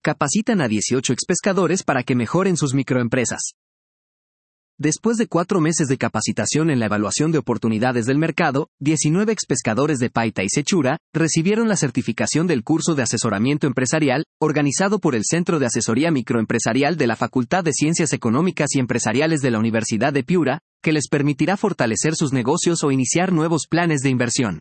capacitan a 18 expescadores para que mejoren sus microempresas. Después de 4 meses de capacitación en la evaluación de oportunidades del mercado, 19 expescadores de Paita y Sechura recibieron la certificación del curso de asesoramiento empresarial, organizado por el Centro de Asesoría Microempresarial de la Facultad de Ciencias Económicas y Empresariales de la Universidad de Piura, que les permitirá fortalecer sus negocios o iniciar nuevos planes de inversión.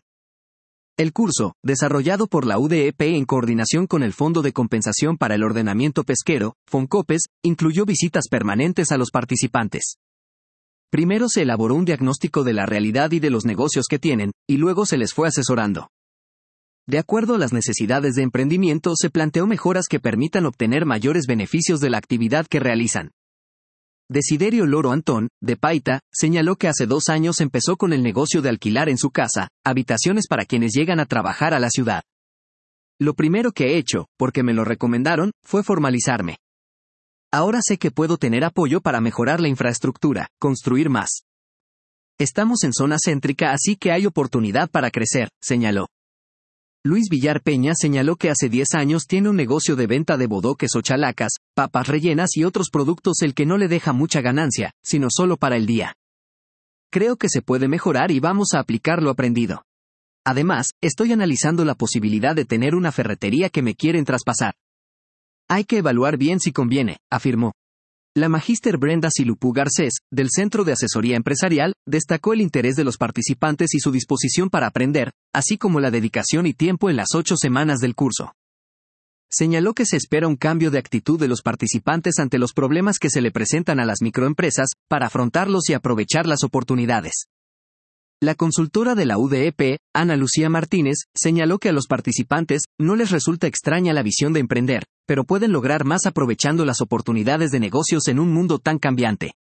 El curso, desarrollado por la UDEP en coordinación con el Fondo de Compensación para el Ordenamiento Pesquero, FONCOPES, incluyó visitas permanentes a los participantes. Primero se elaboró un diagnóstico de la realidad y de los negocios que tienen, y luego se les fue asesorando. De acuerdo a las necesidades de emprendimiento, se planteó mejoras que permitan obtener mayores beneficios de la actividad que realizan. Desiderio Loro Antón, de Paita, señaló que hace 2 años empezó con el negocio de alquilar en su casa habitaciones para quienes llegan a trabajar a la ciudad. Lo primero que he hecho, porque me lo recomendaron, fue formalizarme. Ahora sé que puedo tener apoyo para mejorar la infraestructura, construir más. Estamos en zona céntrica, así que hay oportunidad para crecer, señaló. Luis Villar Peña señaló que hace 10 años tiene un negocio de venta de bodoques o chalacas, papas rellenas y otros productos, el que no le deja mucha ganancia, sino solo para el día. Creo que se puede mejorar y vamos a aplicar lo aprendido. Además, estoy analizando la posibilidad de tener una ferretería que me quieren traspasar. Hay que evaluar bien si conviene, afirmó. La magíster Brenda Silupú Garcés, del Centro de Asesoría Empresarial, destacó el interés de los participantes y su disposición para aprender, así como la dedicación y tiempo en las 8 semanas del curso. Señaló que se espera un cambio de actitud de los participantes ante los problemas que se le presentan a las microempresas, para afrontarlos y aprovechar las oportunidades. La consultora de la UDEP, Ana Lucía Martínez, señaló que a los participantes no les resulta extraña la visión de emprender, pero pueden lograr más aprovechando las oportunidades de negocios en un mundo tan cambiante.